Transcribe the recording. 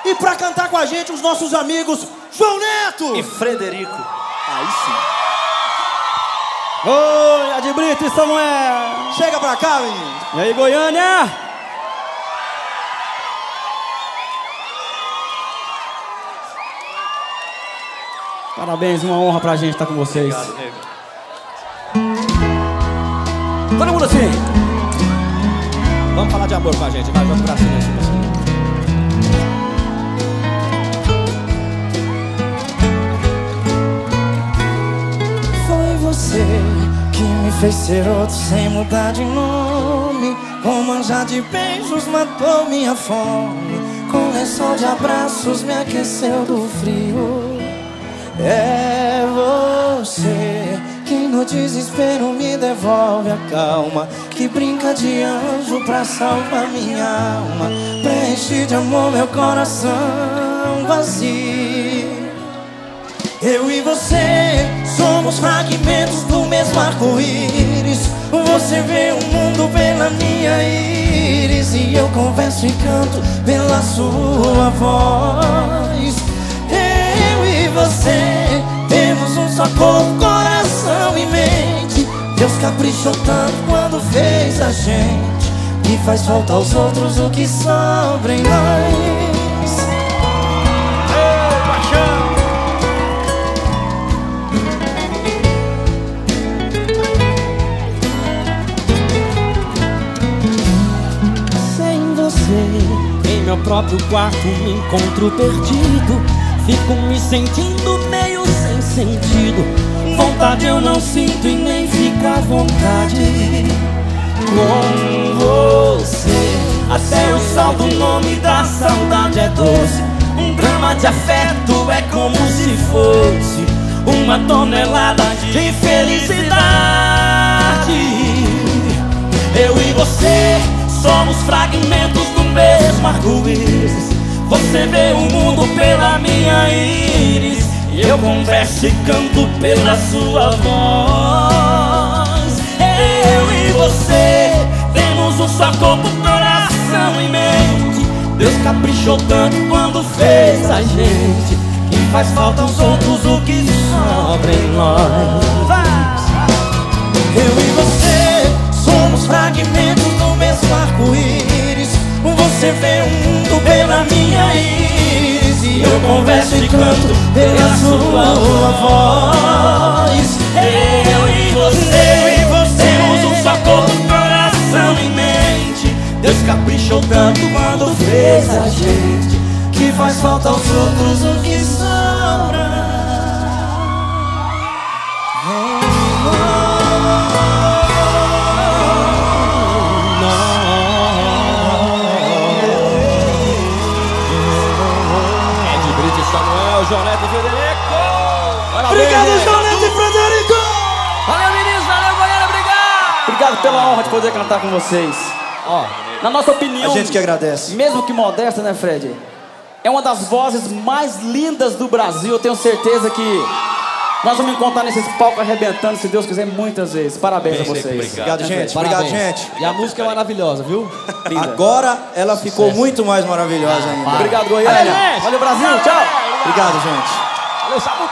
E pra cantar com a gente, os nossos amigos João Neto e Frederico. Aí sim. Oi, Adi Brito e Samuel. Chega pra cá, menino. E aí, Goiânia? Parabéns, uma honra pra gente estar com vocês. Obrigado, nego. Todo mundo assim. Vamos falar de amor com a gente, vai, joga o bracinho assim, assim. Foi você que me fez ser outro sem mudar de nome. Com manjar de beijos matou minha fome. Com lençol de abraços me aqueceu do frio. É você que no desespero me devolve a calma, que brinca de anjo pra salvar minha alma. Preenche de amor meu coração vazio. Eu e você somos fragmentos do mesmo arco-íris. Você vê o mundo pela minha íris e eu converso e canto pela sua voz. Eu e você temos um só corpo, coração e mente. Deus caprichou tanto quando fez a gente, que faz falta aos outros o que sobra em nós. Ei, paixão! Sem você, Em meu próprio quarto me encontro perdido. Fico me sentindo meio sem sentido. Vontade eu não sinto e nem fica à vontade. Com você, até o sal do nome da saudade é doce. Um drama de afeto é como se fosse uma tonelada de felicidade. Eu e você somos fragmentos do mesmo arco-íris. Você vê o mundo pela minha íris e eu converso e canto pela sua voz. Eu e você temos um só corpo, coração e mente. Deus caprichou tanto quando fez a gente, que faz falta aos outros o que sobra em nós. eu e você somos fragmentos do mesmo arco-íris. Você vê o mundo pela minha íris e eu converso e canto pela sua voz. Eu e você temos um só corpo, coração e mente. Deus caprichou tanto quando fez a gente, que faz falta aos outros o que sobra. João Neto e Frederico. Obrigado, João Neto e Frederico. Valeu, meninos, valeu, Goiânia, obrigado! Obrigado pela honra de poder cantar com vocês. Ó, Na nossa opinião, A gente que agradece. mesmo que modesta, né, Fred? É uma das vozes mais lindas do Brasil. Eu tenho certeza que nós vamos encontrar nesses palcos arrebentando, se Deus quiser, muitas vezes. Parabéns a vocês. Obrigado, gente. parabéns. Obrigado, gente. E a música é maravilhosa, viu? Linda. Agora ela ficou muito mais maravilhosa ainda. Obrigado, Goiânia. Valeu, gente. Valeu, Brasil. Tchau. Obrigado, gente. Valeu, Samu!